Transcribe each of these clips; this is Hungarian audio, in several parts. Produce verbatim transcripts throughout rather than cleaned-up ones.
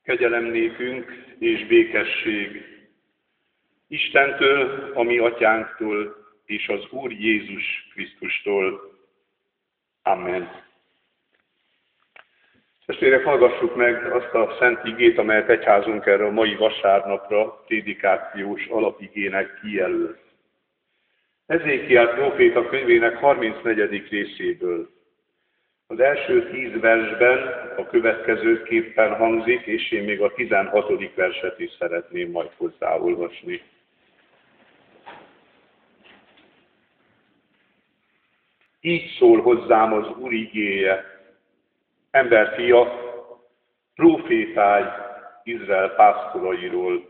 Kegyelem nékünk és békesség Istentől, a mi atyánktól, és az Úr Jézus Krisztustól. Amen. Testvérek, hallgassuk meg azt a szent igét, amelyet egyházunk erre a mai vasárnapra prédikációs alapigének kijelöl. Ezékiel próféta könyvének harmincnegyedik részéből. Az első tíz versben a következőképpen hangzik, és én még a tizenhatodik verset is szeretném majd hozzáolvasni. Így szól hozzám az Úr igéje: emberfia, prófétálj Izrael pásztorairól.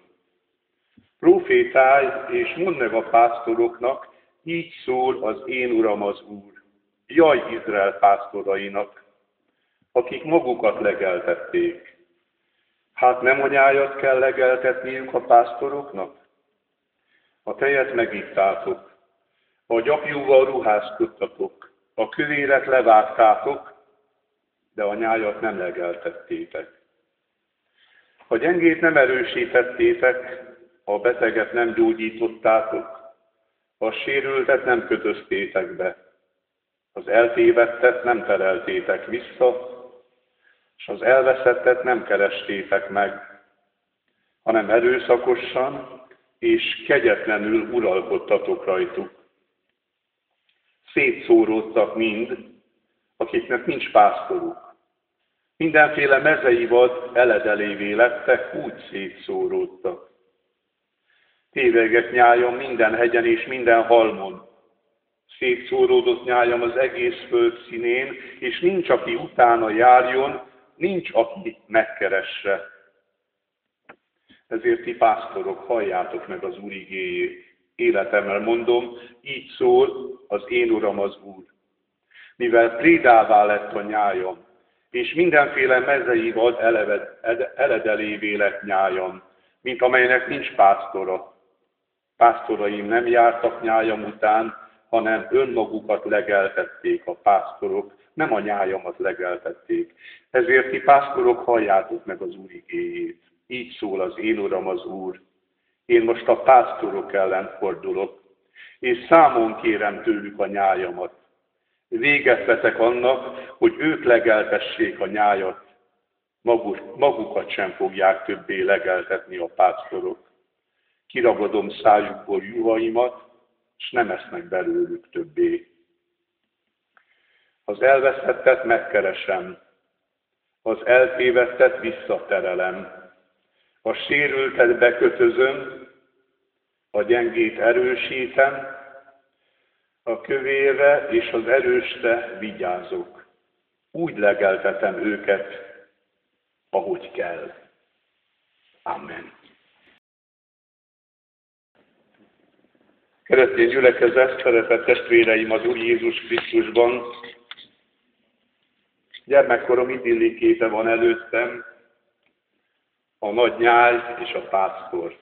Prófétálj, és mondd meg a pásztoroknak, így szól az én Uram az Úr. Jaj Izrael pásztorainak, akik magukat legeltették. Hát nem anyájat kell legeltetniük a pásztoroknak? A tejet megittátok, a gyapjúval ruházkodtatok, a kövéret levágtátok, de a nyájat nem legeltettétek. A gyengét nem erősítettétek, a beteget nem gyógyítottátok, a sérültet nem kötöztétek be, az eltévedtet nem tereltétek vissza, és az elveszettet nem kerestétek meg, hanem erőszakosan és kegyetlenül uralkodtatok rajtuk. Szétszóródtak mind, akiknek nincs pásztoruk. Mindenféle mezei vad eledelévé lettek, úgy szétszóródtak. Tévegett nyájam minden hegyen és minden halmon. Szétszóródott nyájam az egész föld színén, és nincs, aki utána járjon, nincs, aki megkeresse. Ezért ti pásztorok, halljátok meg az Úr igéjét. Életemmel mondom, így szól az én Uram az Úr. Mivel prédává lett a nyájam, és mindenféle mezei vad eledelévé lett nyájam, mint amelynek nincs pásztora. Pásztoraim nem jártak nyájam után, hanem önmagukat legeltették a pásztorok, nem a nyájamat legeltették. Ezért ti pásztorok, halljátok meg az Úr igéjét. Így szól az én Uram az Úr. Én most a pásztorok ellen fordulok, és számon kérem tőlük a nyájamat. Véget vetek annak, hogy ők legeltessék a nyájat. Maguk, magukat sem fogják többé legeltetni a pásztorok. Kiragadom szájukból juhaimat, és nem esznek belőlük többé. Az elvesztettet megkeresem, az eltévedtet visszaterelem, a sérültet bekötözöm, a gyengét erősítem, a kövérre és az erősre vigyázok. Úgy legeltetem őket, ahogy kell. Amen. Keresztény gyülekezet, szeretett testvéreim az Úr Jézus Krisztusban, gyermekkorom idilli képe van előttem, a nagy nyáj és a pásztor.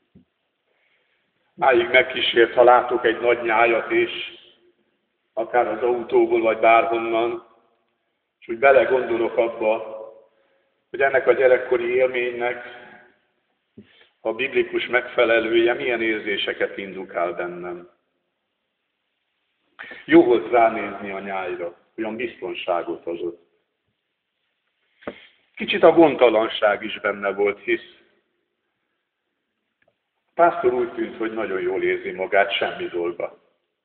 Máig megkísért, ha látok egy nagy nyájat is, akár az autóból, vagy bárhonnan, és úgy belegondolok abba, hogy ennek a gyerekkori élménynek a biblikus megfelelője milyen érzéseket indukál bennem. Jó volt ránézni a nyájra, olyan biztonságot hozott. Kicsit a gondtalanság is benne volt, hisz a pásztor úgy tűnt, hogy nagyon jól érzi magát, semmi dolga.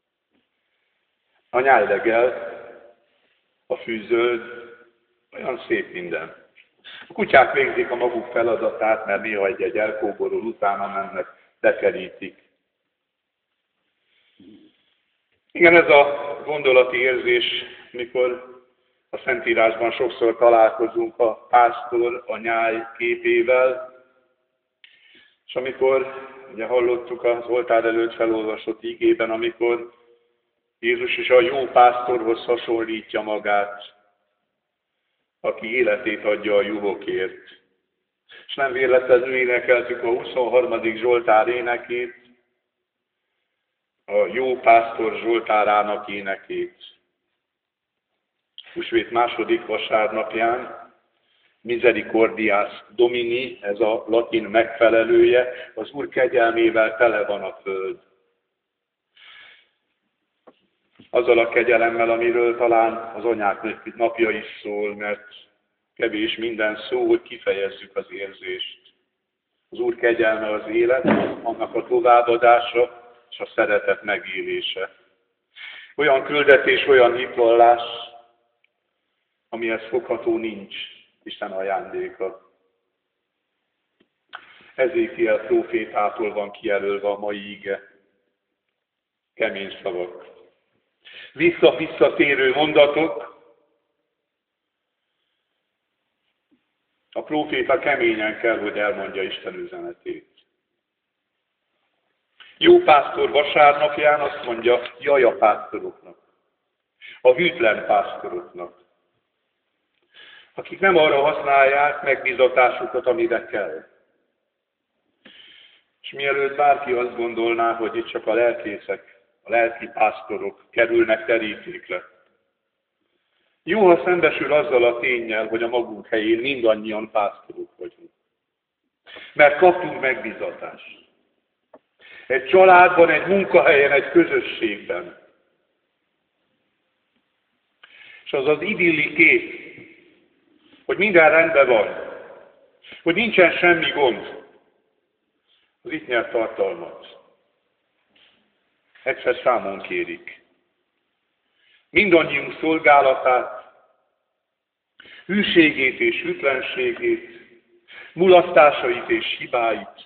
A nyáj legel, a fű zöld, olyan szép minden. A kutyák végzik a maguk feladatát, mert néha egy-egy elkóborul, utána mennek, bekerítik. Igen, ez a gondolati érzés, mikor a Szentírásban sokszor találkozunk a pásztor, a nyáj képével, és amikor, ugye hallottuk az oltár előtt felolvasott igében, amikor Jézus is a jó pásztorhoz hasonlítja magát, aki életét adja a juhokért. És nem véletlenül énekeltük a huszonharmadik Zsoltár énekét, a jó pásztor Zsoltárának énekét. Húsvét második vasárnapján misericordias domini, ez a latin megfelelője, az Úr kegyelmével tele van a föld. Azzal a kegyelemmel, amiről talán az anyák napja is szól, mert kevés minden szó, hogy kifejezzük az érzést. Az Úr kegyelme az élet, annak a továbbadása és a szeretet megélése. Olyan küldetés, olyan hitvallás, amihez fogható nincs Isten ajándéka. Ezékiel prófétától van kijelölve a mai ige. Kemény szavak. Vissza-visszatérő mondatok. A próféta keményen kell, hogy elmondja Isten üzenetét. Jó pásztor vasárnapján azt mondja, jaj a pásztoroknak, a hűtlen pásztoroknak, akik nem arra használják megbízatásukat, amire kell. És mielőtt bárki azt gondolná, hogy itt csak a lelkészek, a lelki pásztorok kerülnek terítékre. Jó, ha szembesül azzal a ténnyel, hogy a magunk helyén mindannyian pásztorok vagyunk. Mert kaptunk megbízatást. Egy családban, egy munkahelyen, egy közösségben. És az az idilli kép, hogy minden rendben van, hogy nincsen semmi gond, az itt nyert tartalmat. Egyszer számon kérik. Mindannyiunk szolgálatát, hűségét és hűtlenségét, mulasztásait és hibáit.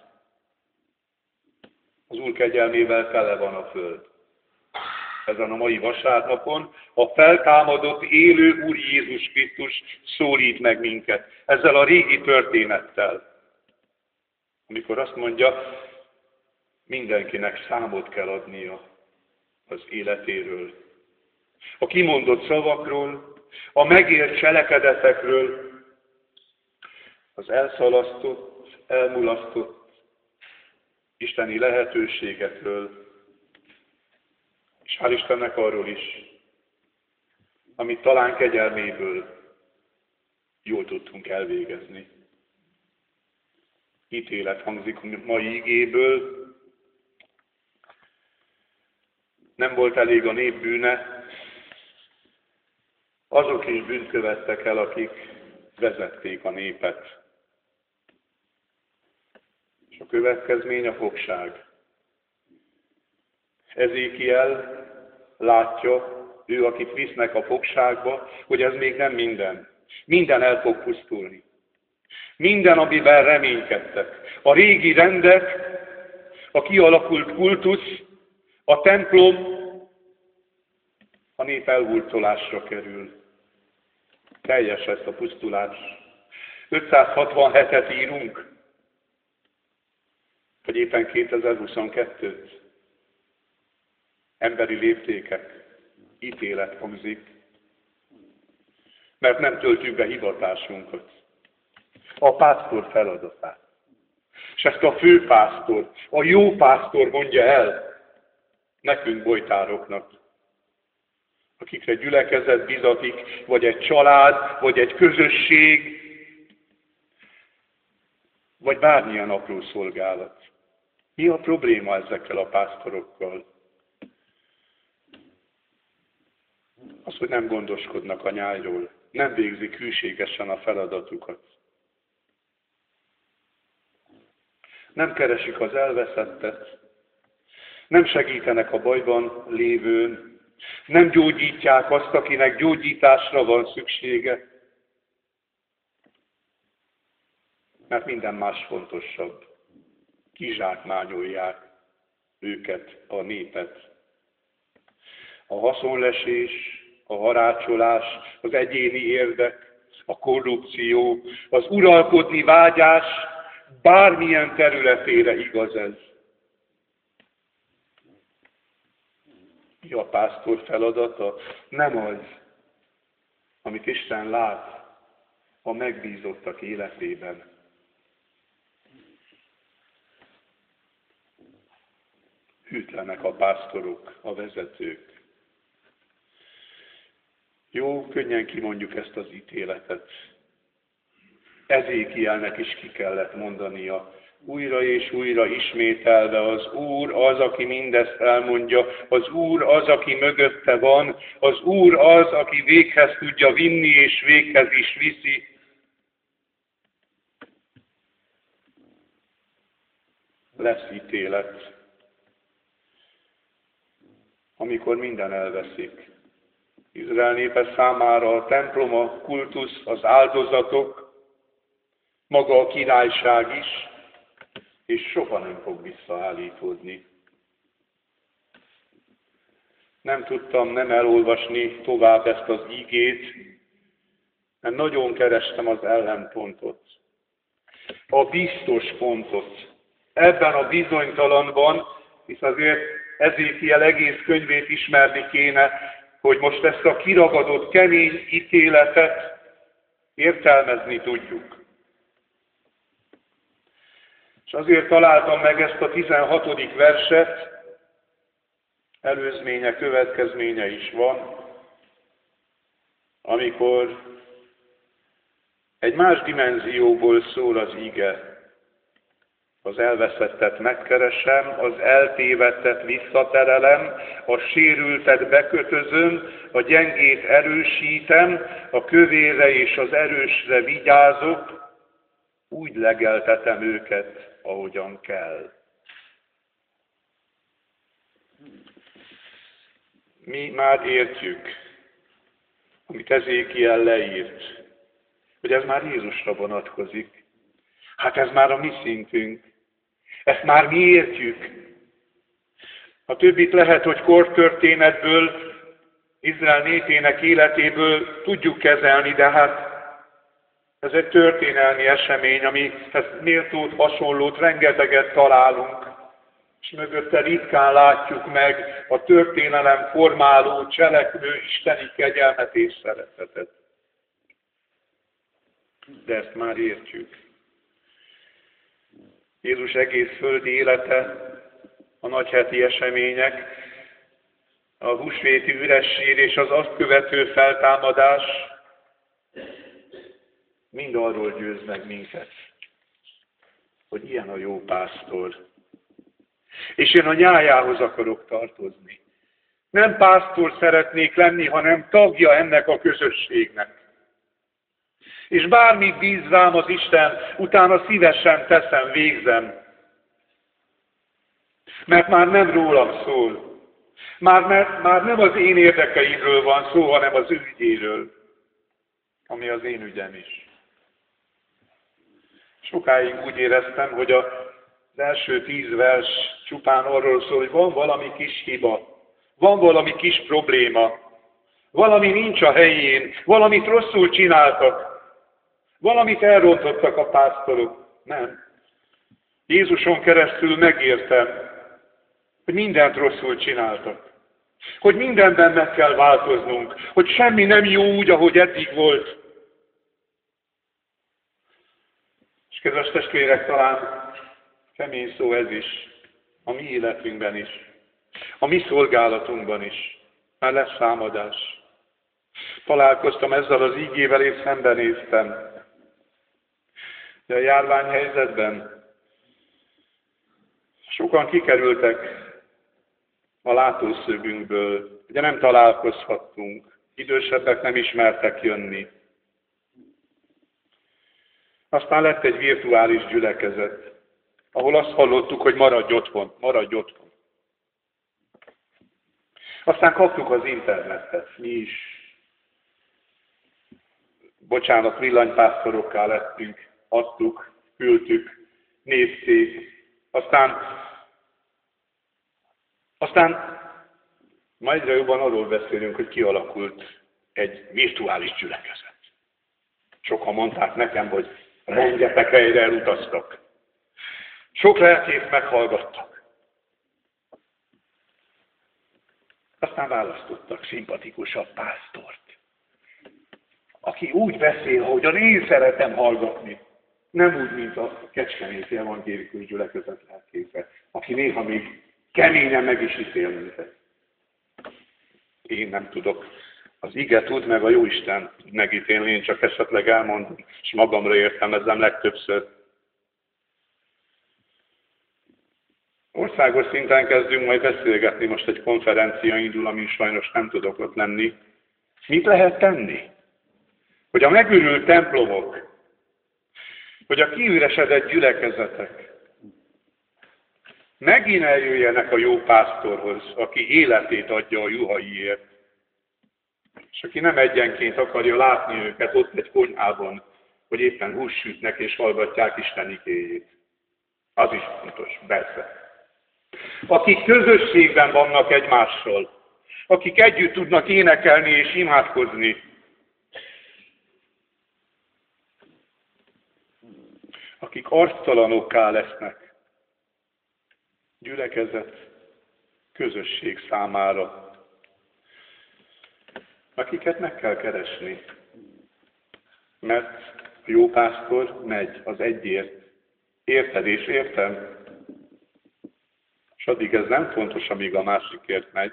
Az Úr kegyelmével tele van a föld. Ezen a mai vasárnapon a feltámadott, élő Úr Jézus Krisztus szólít meg minket ezzel a régi történettel. Amikor azt mondja, mindenkinek számot kell adnia az életéről. A kimondott szavakról, a megélt cselekedetekről, az elszalasztott, elmulasztott isteni lehetőségekről, és hál' Istennek arról is, amit talán kegyelméből jól tudtunk elvégezni. Ítélet hangzik a mai igéből. Nem volt elég a nép bűne, azok is bűnt követtek el, akik vezették a népet. És a következmény a fogság. Ezékiel látja, ő, akit visznek a fogságba, hogy ez még nem minden. Minden el fog pusztulni. Minden, amiben reménykedtek. A régi rendek, a kialakult kultusz, a templom, a nép elhurcolásra kerül. Teljes lesz a pusztulás. ötszázhatvanhetet írunk, vagy éppen kétezer-huszonkettőt. Emberi léptékek, ítélet hangzik, mert nem töltjük be hivatásunkat, a pásztor feladatát. És ezt a főpásztor, a jó pásztor mondja el nekünk, bojtároknak, akikre gyülekezet bizatik, vagy egy család, vagy egy közösség, vagy bármilyen apró szolgálat. Mi a probléma ezekkel a pásztorokkal? Az, hogy nem gondoskodnak a nyájról, nem végzik hűségesen a feladatukat. Nem keresik az elveszettet, nem segítenek a bajban lévőn, nem gyógyítják azt, akinek gyógyításra van szüksége, mert minden más fontosabb. Kizsákmányolják őket, a népet. A haszonlesés, a harácsolás, az egyéni érdek, a korrupció, az uralkodni vágyás, bármilyen területére igaz ez. Mi a pásztor feladata? Nem az, amit Isten lát a megbízottak életében. Hűtlenek a pásztorok, a vezetők. Jó, könnyen kimondjuk ezt az ítéletet. Ezékielnek is ki kellett mondania, újra és újra ismételve, az Úr az, aki mindezt elmondja, az Úr az, aki mögötte van, az Úr az, aki véghez tudja vinni, és véghez is viszi. Lesz ítélet, amikor minden elveszik. Izrael népe számára a templom, a kultusz, az áldozatok, maga a királyság is, és soha nem fog visszaállítódni. Nem tudtam nem elolvasni tovább ezt az ígét, mert nagyon kerestem az ellenpontot, a biztos pontot. Ebben a bizonytalanban, hisz azért Ezékiel egész könyvét ismerni kéne, hogy most ezt a kiragadott kemény ítéletet értelmezni tudjuk. És azért találtam meg ezt a tizenhatodik verset, előzménye, következménye is van, amikor egy más dimenzióból szól az ige. Az elveszettet megkeresem, az eltévedtet visszaterelem, a sérültet bekötözöm, a gyengét erősítem, a kövére és az erősre vigyázok, úgy legeltetem őket, ahogyan kell. Mi már értjük, amit Ezékiel leírt, hogy ez már Jézusra vonatkozik. Hát ez már a mi szintünk. Ezt már mi értjük. A többit lehet, hogy kortörténetből, Izrael népének életéből tudjuk kezelni, de hát ez egy történelmi esemény, amihez méltót, hasonlót, rengeteget találunk, és mögötte ritkán látjuk meg a történelem formáló, cselekvő isteni kegyelmet és szeretetet. De ezt már értjük. Jézus egész földi élete, a nagyheti események, a húsvéti üres sír és az azt követő feltámadás mind arról győz meg minket, hogy ilyen a jó pásztor. És én a nyájához akarok tartozni. Nem pásztor szeretnék lenni, hanem tagja ennek a közösségnek. És bármit bíz rám az Isten, utána szívesen teszem, végzem. Mert már nem rólam szól. Már, már, már nem az én érdekeimről van szó, hanem az ő ügyéről, ami az én ügyem is. Sokáig úgy éreztem, hogy az első tíz vers csupán arról szól, hogy van valami kis hiba, van valami kis probléma, valami nincs a helyén, valamit rosszul csináltak, valamit elrontottak a pásztorok. Nem. Jézuson keresztül megértem, hogy mindent rosszul csináltak. Hogy mindenben meg kell változnunk. Hogy semmi nem jó úgy, ahogy eddig volt. És kedves testvérek, talán kemény szó ez is. A mi életünkben is. A mi szolgálatunkban is. Már lesz számadás. Találkoztam ezzel az ígével, és szembenéztem. De a járványhelyzetben sokan kikerültek a látószögünkből, ugye nem találkozhattunk, idősebbek nem ismertek jönni. Aztán lett egy virtuális gyülekezet, ahol azt hallottuk, hogy maradj otthon, maradj otthon. Aztán kaptuk az internetet, mi is, bocsánat, villanypásztorokká lettünk, adtuk, küldtük, nézték, aztán, aztán ma egyre jobban arról beszélünk, hogy kialakult egy virtuális gyülekezet. Sokan mondták nekem, hogy rengeteg helyre elutaztak. Sok lelkész meghallgattak. Aztán választottak szimpatikusabb pásztort, aki úgy beszél, ahogyan én szeretem hallgatni. Nem úgy, mint a kecskeméti evangélikus gyülekezet lelkésze, aki néha még keményen meg is ítél minket. Én nem tudok Az ige tud, meg a Jóisten tud megítélni, én csak esetleg elmondom, és magamra értelmezem legtöbbször. Országos szinten kezdünk majd beszélgetni, most egy konferencia indul, amin sajnos nem tudok ott lenni. Mit lehet tenni? Hogy a megürült templomok, hogy a kiüresedett gyülekezetek megint eljöjjenek a jó pásztorhoz, aki életét adja a juhaiért, és aki nem egyenként akarja látni őket ott egy konyhában, hogy éppen húst sütnek és hallgatják Isten igéjét. Az is fontos, persze. Akik közösségben vannak egymással, akik együtt tudnak énekelni és imádkozni, akik arctalanokká lesznek, gyülekezet, közösség számára, akiket meg kell keresni, mert a jó pásztor megy az egyért, érted és értem, és addig ez nem fontos, amíg a másikért megy.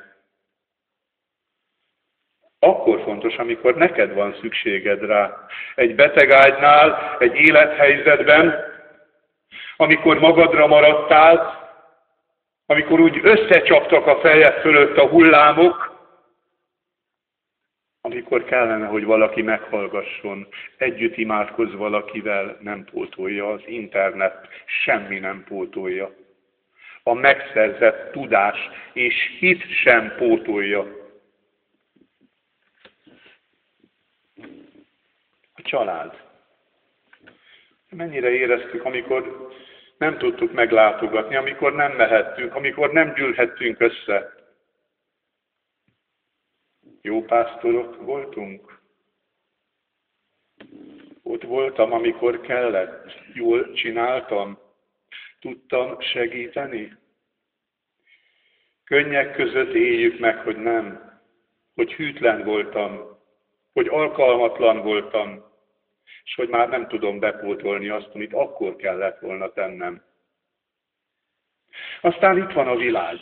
Akkor fontos, amikor neked van szükséged rá. Egy betegágynál, egy élethelyzetben, amikor magadra maradtál, amikor úgy összecsaptak a fejed fölött a hullámok, amikor kellene, hogy valaki meghallgasson, együtt imádkozz valakivel, nem pótolja az internet, semmi nem pótolja. A megszerzett tudás és hit sem pótolja. A család. Mennyire éreztük, amikor nem tudtuk meglátogatni, amikor nem mehettünk, amikor nem gyűlhettünk össze. Jó pásztorok voltunk? Ott voltam, amikor kellett. Jól csináltam. Tudtam segíteni. Könnyek között éljük meg, hogy nem. Hogy hűtlen voltam. Hogy alkalmatlan voltam. És hogy már nem tudom bepótolni azt, amit akkor kellett volna tennem. Aztán itt van a világ.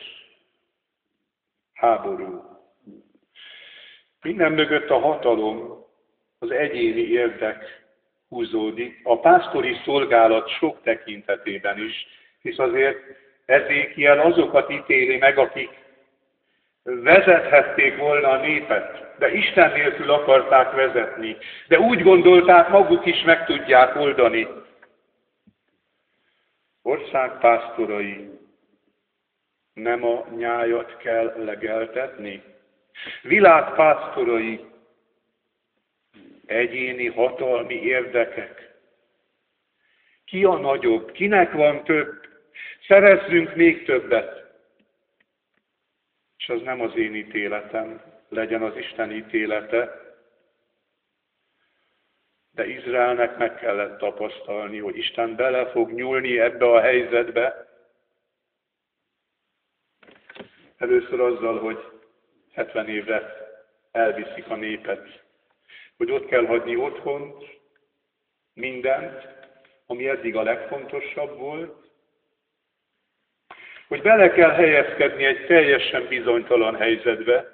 Háború. Minden mögött a hatalom, az egyéni érdek húzódik, a pásztori szolgálat sok tekintetében is, hisz azért Ezékiel azokat ítéli meg, akik vezethették volna a népet, de Isten nélkül akarták vezetni, de úgy gondolták, maguk is meg tudják oldani. Ország pásztorai, nem a nyájat kell legeltetni? Világ pásztorai, egyéni hatalmi érdekek. Ki a nagyobb? Kinek van több? Szerezzünk még többet. És az nem az én ítéletem, legyen az Isten ítélete. De Izraelnek meg kellett tapasztalni, hogy Isten bele fog nyúlni ebbe a helyzetbe. Először azzal, hogy hetven évre elviszik a népet, hogy ott kell hagyni otthont, mindent, ami eddig a legfontosabb volt, hogy bele kell helyezkedni egy teljesen bizonytalan helyzetbe,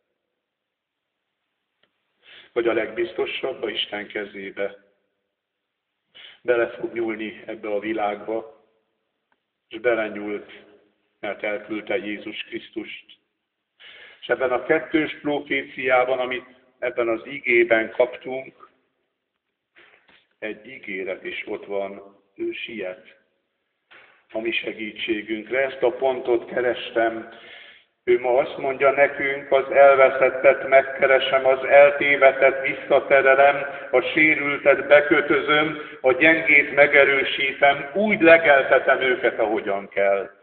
vagy a legbiztosabb a Isten kezébe. Bele fog nyúlni ebbe a világba, és belenyúlt, mert elküldte Jézus Krisztust. És ebben a kettős proféciában, amit ebben az igében kaptunk, egy ígéret is ott van, ő siet a mi segítségünkre. Ezt a pontot kerestem. Ő ma azt mondja nekünk, az elveszettet megkeresem, az eltévetet visszaterelem, a sérültet bekötözöm, a gyengét megerősítem, úgy legeltetem őket, ahogyan kell.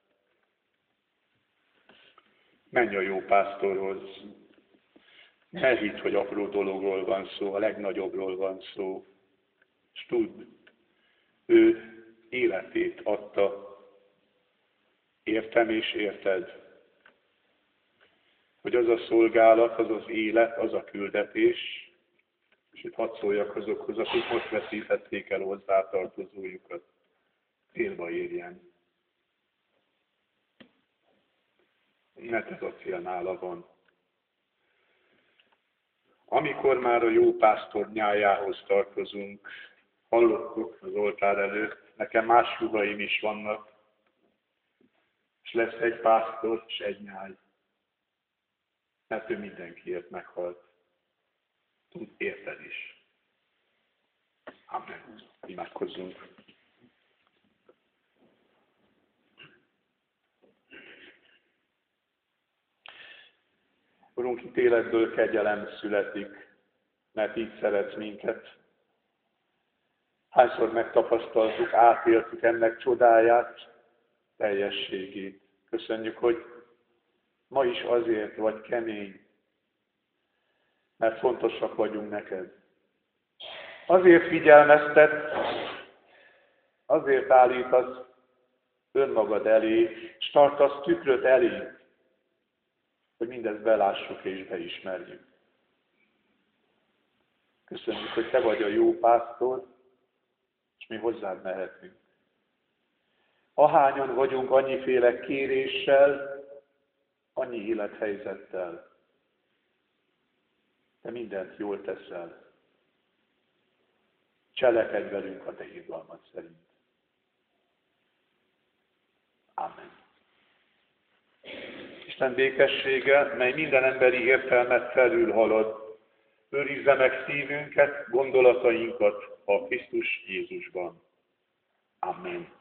Menj a jó pásztorhoz. Ne hidd, hogy apró dologról van szó, a legnagyobbról van szó. És tudd, ő életét adta. Értem és érted, hogy az a szolgálat, az az élet, az a küldetés, és itt hadd szóljak azokhoz, akik most veszítették el hozzátartozójukat, célba érjen. Mert ez a cél nála van. amikor már a jó pásztor nyájához tartozunk, hallottuk az oltár előtt, nekem más juhaim is vannak, és lesz egy pásztor és egy nyáj, mert ő mindenkiért meghalt. Tud érted is. Amen. Imádkozzunk. Urunk, ítéletből kegyelem születik, mert így szeretsz minket. Hányszor megtapasztaltuk, átéltük ennek csodáját, teljességét. Köszönjük, hogy ma is azért vagy kemény, mert fontosak vagyunk neked. Azért figyelmeztet, azért állítasz önmagad elé, és tartasz tükröt elé, hogy mindezt belássuk és beismerjük. Köszönjük, hogy te vagy a jó pásztor, és mi hozzád mehetünk. Ahányan vagyunk annyiféle kéréssel, annyi élethelyzettel, te mindent jól teszel. Cselekedj velünk a te irgalmad szerint. Amen. Isten békessége, mely minden emberi értelmet felülhalad, őrizze meg szívünket, gondolatainkat a Krisztus Jézusban. Amen.